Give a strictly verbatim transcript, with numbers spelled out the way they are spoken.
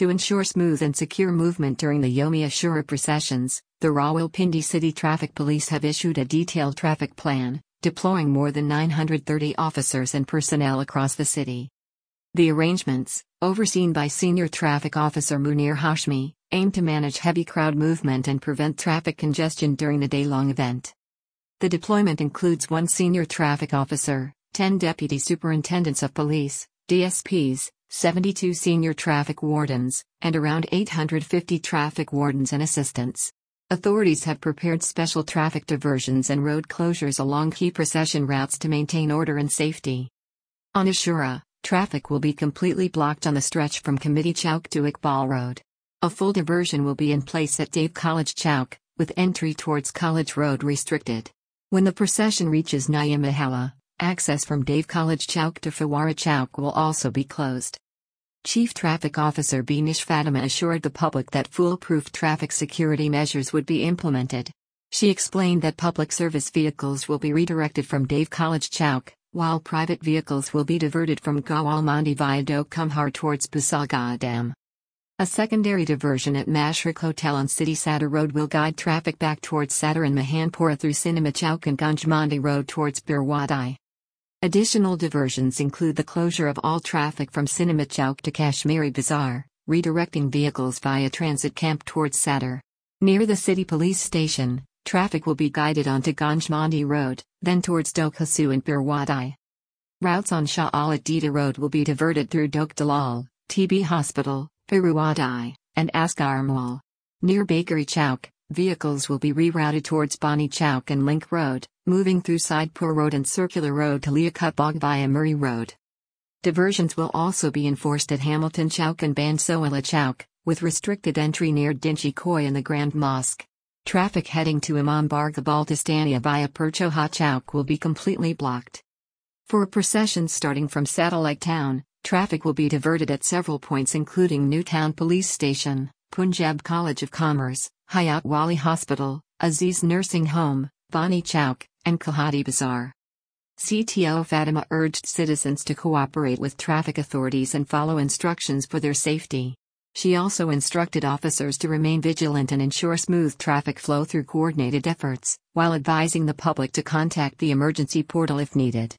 To ensure smooth and secure movement during the Yom Ashura processions, the Rawalpindi City Traffic Police have issued a detailed traffic plan, deploying more than nine hundred thirty officers and personnel across the city. The arrangements, overseen by Senior Traffic Officer Munir Hashmi, aim to manage heavy crowd movement and prevent traffic congestion during the day-long event. The deployment includes one senior traffic officer, ten deputy superintendents of police, D S Ps, seventy-two senior traffic wardens, and around eight hundred fifty traffic wardens and assistants. Authorities have prepared special traffic diversions and road closures along key procession routes to maintain order and safety. On Ashura, traffic will be completely blocked on the stretch from Committee Chowk to Iqbal Road. A full diversion will be in place at Dave College Chowk, with entry towards College Road restricted. When the procession reaches Naya Mahalla, access from Dave College Chowk to Fawara Chowk will also be closed. Chief Traffic Officer Binish Fatima assured the public that foolproof traffic security measures would be implemented. She explained that public service vehicles will be redirected from Dave College Chowk, while private vehicles will be diverted from Gawal Mandi via Dok Kumhar towards Pusaga Dam. A secondary diversion at Mashriq Hotel on City Sadar Road will guide traffic back towards Sadar and Mahanpura through Cinema Chowk and Ganj Mandi Road towards Birwadai. Additional diversions include the closure of all traffic from Cinema Chowk to Kashmiri Bazaar, redirecting vehicles via Transit Camp towards Sadar. Near the city police station, traffic will be guided onto Ganj Mandi Road, then towards Dokhasu and Birwadai. Routes on Shah Alat Dida Road will be diverted through Dok Dalal, T B Hospital, Birwadai, and Asgar Mall. Near Bakery Chowk, vehicles will be rerouted towards Bani Chowk and Link Road, moving through Sidepur Road and Circular Road to Liaquat Bagh via Murray Road. Diversions will also be enforced at Hamilton Chowk and Bansoala Chowk, with restricted entry near Dinchi Khoi and the Grand Mosque. Traffic heading to Imam Barga Baltistania via Perchoha Chowk will be completely blocked. For a procession starting from Satellite Town, traffic will be diverted at several points including Newtown Police Station, Punjab College of Commerce, Hayat Wali Hospital, Aziz Nursing Home, Bani Chowk, and Kahati Bazaar. C T O Fatima urged citizens to cooperate with traffic authorities and follow instructions for their safety. She also instructed officers to remain vigilant and ensure smooth traffic flow through coordinated efforts, while advising the public to contact the emergency portal if needed.